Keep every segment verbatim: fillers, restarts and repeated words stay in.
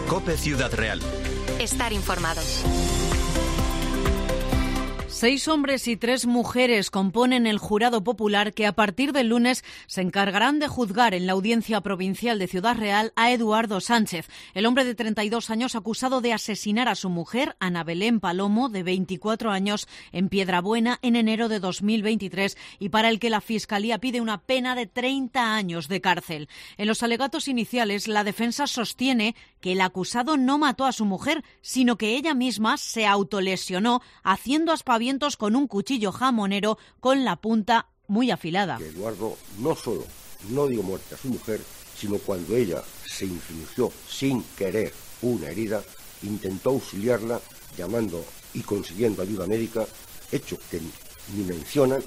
COPE Ciudad Real. Estar informados. Seis hombres y tres mujeres componen el jurado popular que a partir del lunes se encargarán de juzgar en la Audiencia Provincial de Ciudad Real a Eduardo Sánchez, el hombre de treinta y dos años acusado de asesinar a su mujer, Ana Belén Palomo, de veinticuatro años, en Piedrabuena en enero de dos mil veintitrés y para el que la Fiscalía pide una pena de treinta años de cárcel. En los alegatos iniciales, la defensa sostiene que el acusado no mató a su mujer, sino que ella misma se autolesionó haciendo aspavientos con un cuchillo jamonero con la punta muy afilada. Que Eduardo no solo no dio muerte a su mujer, sino cuando ella se infligió sin querer una herida, intentó auxiliarla llamando y consiguiendo ayuda médica, hecho que ni mencionan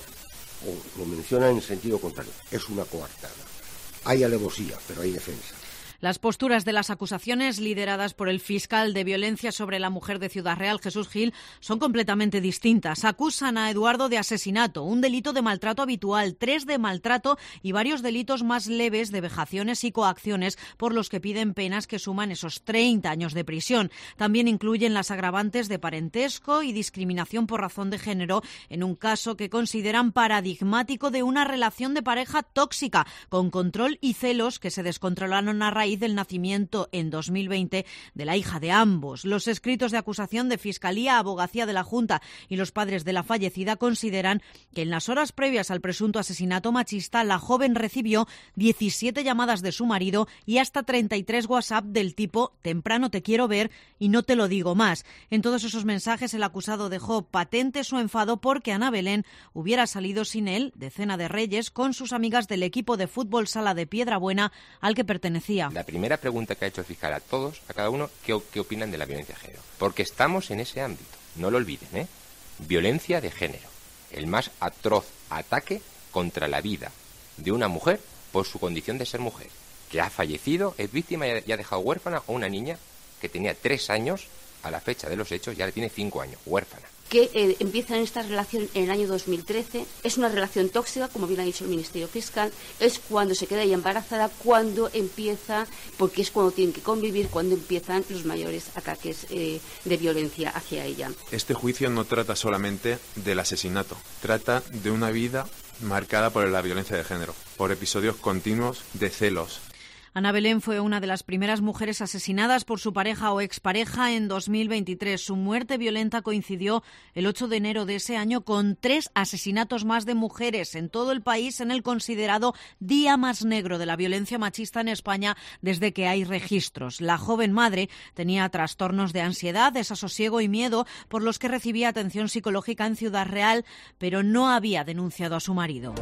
o lo mencionan en sentido contrario. Es una coartada. Hay alevosía, pero hay defensa. Las posturas de las acusaciones, lideradas por el fiscal de violencia sobre la mujer de Ciudad Real, Jesús Gil, son completamente distintas. Acusan a Eduardo de asesinato, un delito de maltrato habitual, tres de maltrato y varios delitos más leves de vejaciones y coacciones, por los que piden penas que suman esos treinta años de prisión. También incluyen las agravantes de parentesco y discriminación por razón de género, en un caso que consideran paradigmático de una relación de pareja tóxica, con control y celos que se descontrolaron a raíz del nacimiento en dos mil veinte de la hija de ambos. Los escritos de acusación de Fiscalía, Abogacía de la Junta y los padres de la fallecida consideran que en las horas previas al presunto asesinato machista la joven recibió diecisiete llamadas de su marido y hasta treinta y tres WhatsApp del tipo «temprano te quiero ver y no te lo digo más». En todos esos mensajes el acusado dejó patente su enfado porque Ana Belén hubiera salido sin él de cena de Reyes con sus amigas del equipo de fútbol sala de Piedrabuena al que pertenecía. La primera pregunta que ha hecho el fiscal a todos, a cada uno, ¿qué, qué opinan de la violencia de género? Porque estamos en ese ámbito, no lo olviden, ¿eh? Violencia de género, el más atroz ataque contra la vida de una mujer por su condición de ser mujer, que ha fallecido, es víctima y ha dejado huérfana a una niña que tenía tres años a la fecha de los hechos y ahora tiene cinco años, huérfana. Que eh, empieza en esta relación en el año dos mil trece, es una relación tóxica, como bien ha dicho el Ministerio Fiscal, es cuando se queda ella embarazada, cuando empieza, porque es cuando tienen que convivir, cuando empiezan los mayores ataques eh, de violencia hacia ella. Este juicio no trata solamente del asesinato, trata de una vida marcada por la violencia de género, por episodios continuos de celos. Ana Belén fue una de las primeras mujeres asesinadas por su pareja o expareja en dos mil veintitrés. Su muerte violenta coincidió el ocho de enero de ese año con tres asesinatos más de mujeres en todo el país en el considerado día más negro de la violencia machista en España desde que hay registros. La joven madre tenía trastornos de ansiedad, desasosiego y miedo por los que recibía atención psicológica en Ciudad Real, pero no había denunciado a su marido.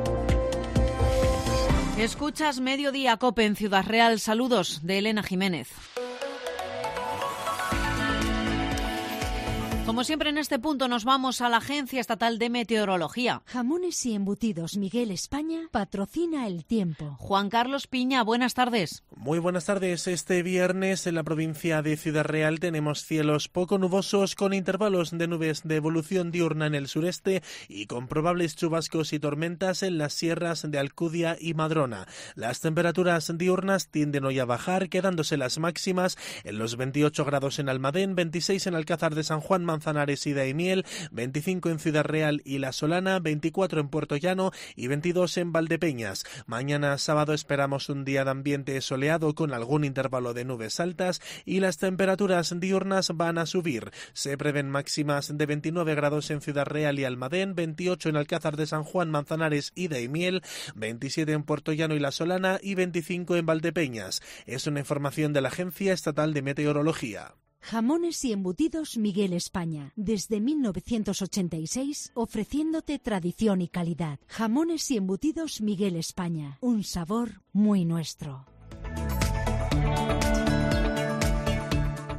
Escuchas Mediodía COPE en Ciudad Real. Saludos de Elena Jiménez. Como siempre en este punto nos vamos a la Agencia Estatal de Meteorología. Jamones y embutidos Miguel España patrocina el tiempo. Juan Carlos Piña, buenas tardes. Muy buenas tardes. Este viernes en la provincia de Ciudad Real tenemos cielos poco nubosos con intervalos de nubes de evolución diurna en el sureste y con probables chubascos y tormentas en las sierras de Alcudia y Madrona. Las temperaturas diurnas tienden hoy a bajar, quedándose las máximas en los veintiocho grados en Almadén, veintiséis en Alcázar de San Juan, Manzanares y Daimiel, veinticinco en Ciudad Real y La Solana, veinticuatro en Puerto Llano y veintidós en Valdepeñas. Mañana sábado esperamos un día de ambiente soleado con algún intervalo de nubes altas y las temperaturas diurnas van a subir. Se prevén máximas de veintinueve grados en Ciudad Real y Almadén, veintiocho en Alcázar de San Juan, Manzanares y Daimiel, veintisiete en Puerto Llano y La Solana y veinticinco en Valdepeñas. Es una información de la Agencia Estatal de Meteorología. Jamones y embutidos Miguel España, desde mil novecientos ochenta y seis, ofreciéndote tradición y calidad. Jamones y embutidos Miguel España, un sabor muy nuestro.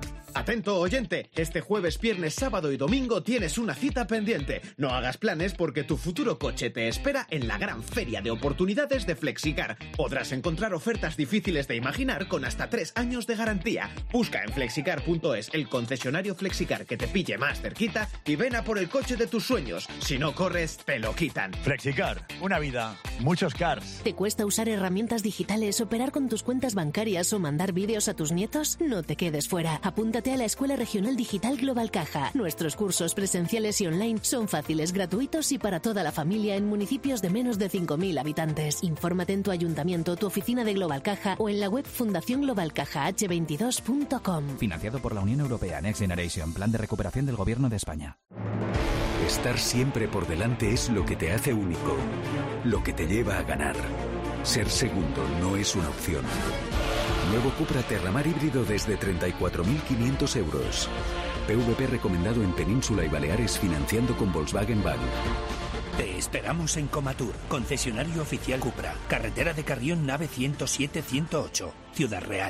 Atento oyente, este jueves, viernes, sábado y domingo tienes una cita pendiente. No hagas planes porque tu futuro coche te espera en la gran feria de oportunidades de Flexicar. Podrás encontrar ofertas difíciles de imaginar con hasta tres años de garantía. Busca en flexicar punto es el concesionario Flexicar que te pille más cerquita y ven a por el coche de tus sueños. Si no corres, te lo quitan. Flexicar, una vida, muchos cars. ¿Te cuesta usar herramientas digitales, operar con tus cuentas bancarias o mandar vídeos a tus nietos? No te quedes fuera. Apúntate a la Escuela Regional Digital Global Caja. Nuestros cursos presenciales y online son fáciles, gratuitos y para toda la familia en municipios de menos de cinco mil habitantes. Infórmate en tu ayuntamiento, tu oficina de Global Caja o en la web fundación global caja h veintidós punto com. Financiado por la Unión Europea Next Generation, Plan de Recuperación del Gobierno de España. Estar siempre por delante es lo que te hace único, lo que te lleva a ganar. Ser segundo no es una opción. Nuevo Cupra Terramar híbrido desde treinta y cuatro mil quinientos euros. P V P recomendado en Península y Baleares financiando con Volkswagen Bank. Te esperamos en Comatur, concesionario oficial Cupra, carretera de Carrión, nave ciento siete ciento ocho, Ciudad Real.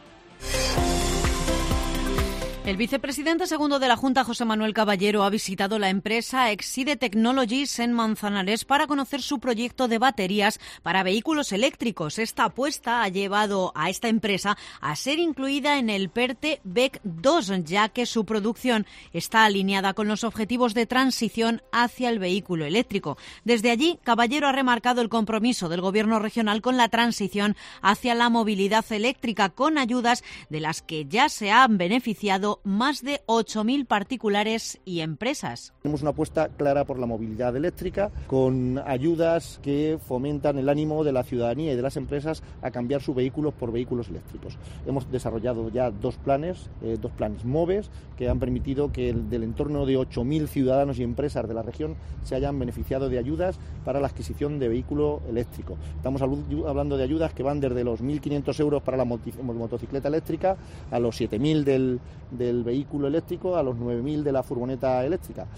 El vicepresidente segundo de la Junta, José Manuel Caballero, ha visitado la empresa Exide Technologies en Manzanares para conocer su proyecto de baterías para vehículos eléctricos. Esta apuesta ha llevado a esta empresa a ser incluida en el PERTE B E C dos, ya que su producción está alineada con los objetivos de transición hacia el vehículo eléctrico. Desde allí, Caballero ha remarcado el compromiso del Gobierno regional con la transición hacia la movilidad eléctrica, con ayudas de las que ya se han beneficiado más de ocho mil particulares y empresas. Tenemos una apuesta clara por la movilidad eléctrica, con ayudas que fomentan el ánimo de la ciudadanía y de las empresas a cambiar sus vehículos por vehículos eléctricos. Hemos desarrollado ya dos planes, eh, dos planes MOVES, que han permitido que el, del entorno de ocho mil ciudadanos y empresas de la región se hayan beneficiado de ayudas para la adquisición de vehículo eléctrico. Estamos hablando de ayudas que van desde los mil quinientos euros para la motocicleta eléctrica a los siete mil del, del del vehículo eléctrico a los nueve mil de la furgoneta eléctrica.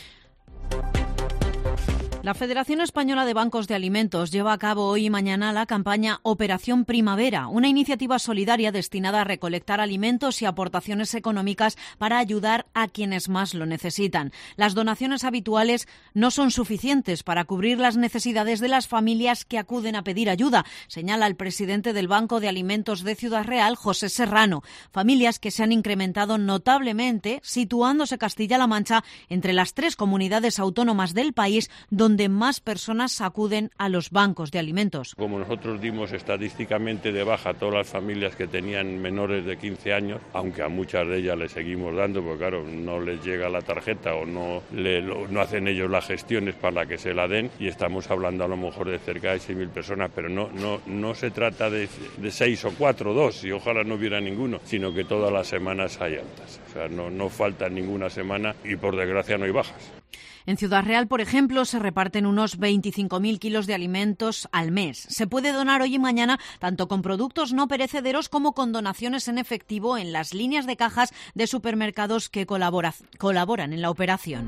La Federación Española de Bancos de Alimentos lleva a cabo hoy y mañana la campaña Operación Primavera, una iniciativa solidaria destinada a recolectar alimentos y aportaciones económicas para ayudar a quienes más lo necesitan. Las donaciones habituales no son suficientes para cubrir las necesidades de las familias que acuden a pedir ayuda, señala el presidente del Banco de Alimentos de Ciudad Real, José Serrano. Familias que se han incrementado notablemente, situándose Castilla-La Mancha entre las tres comunidades autónomas del país donde donde más personas acuden a los bancos de alimentos. Como nosotros dimos estadísticamente de baja a todas las familias que tenían menores de quince años, aunque a muchas de ellas les seguimos dando, porque claro, no les llega la tarjeta o no, le, lo, no hacen ellos las gestiones para que se la den, y estamos hablando a lo mejor de cerca de seis mil personas, pero no, no, no se trata de, de seis o cuatro, dos, y ojalá no hubiera ninguno, sino que todas las semanas hay altas. O sea, no, no falta ninguna semana y por desgracia no hay bajas. En Ciudad Real, por ejemplo, se reparten unos veinticinco mil kilos de alimentos al mes. Se puede donar hoy y mañana tanto con productos no perecederos como con donaciones en efectivo en las líneas de cajas de supermercados que colabora, colaboran en la operación.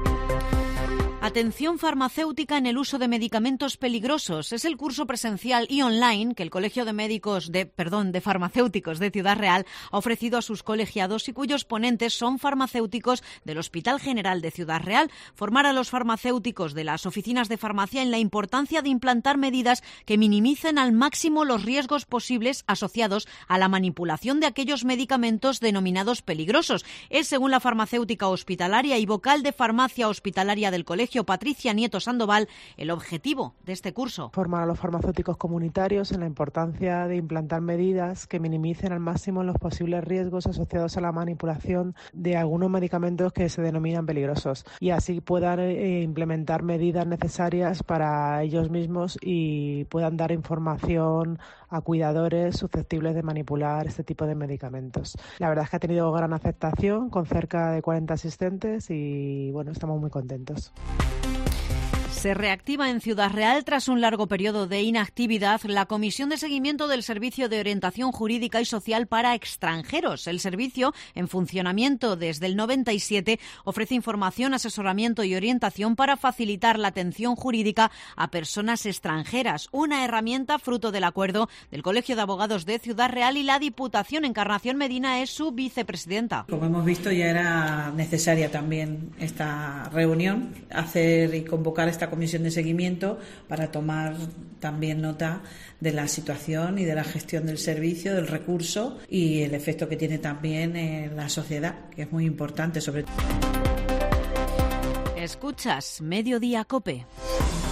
Atención farmacéutica en el uso de medicamentos peligrosos. Es el curso presencial y online que el Colegio de Médicos de, perdón, de Farmacéuticos de Ciudad Real ha ofrecido a sus colegiados y cuyos ponentes son farmacéuticos del Hospital General de Ciudad Real. Formar a los farmacéuticos de las oficinas de farmacia en la importancia de implantar medidas que minimicen al máximo los riesgos posibles asociados a la manipulación de aquellos medicamentos denominados peligrosos. Es, según la farmacéutica hospitalaria y vocal de farmacia hospitalaria del Colegio, Patricia Nieto Sandoval, el objetivo de este curso. Formar a los farmacéuticos comunitarios en la importancia de implantar medidas que minimicen al máximo los posibles riesgos asociados a la manipulación de algunos medicamentos que se denominan peligrosos, y así puedan eh, implementar medidas necesarias para ellos mismos y puedan dar información a cuidadores susceptibles de manipular este tipo de medicamentos. La verdad es que ha tenido gran aceptación, con cerca de cuarenta asistentes, y bueno, estamos muy contentos. Se reactiva en Ciudad Real tras un largo periodo de inactividad la Comisión de Seguimiento del Servicio de Orientación Jurídica y Social para Extranjeros. El servicio, en funcionamiento desde el noventa y siete, ofrece información, asesoramiento y orientación para facilitar la atención jurídica a personas extranjeras. Una herramienta fruto del acuerdo del Colegio de Abogados de Ciudad Real y la Diputación. Encarnación Medina es su vicepresidenta. Como hemos visto, ya era necesaria también esta reunión, hacer y convocar esta comisión de seguimiento para tomar también nota de la situación y de la gestión del servicio, del recurso y el efecto que tiene también en la sociedad, que es muy importante sobre todo. Escuchas Mediodía COPE.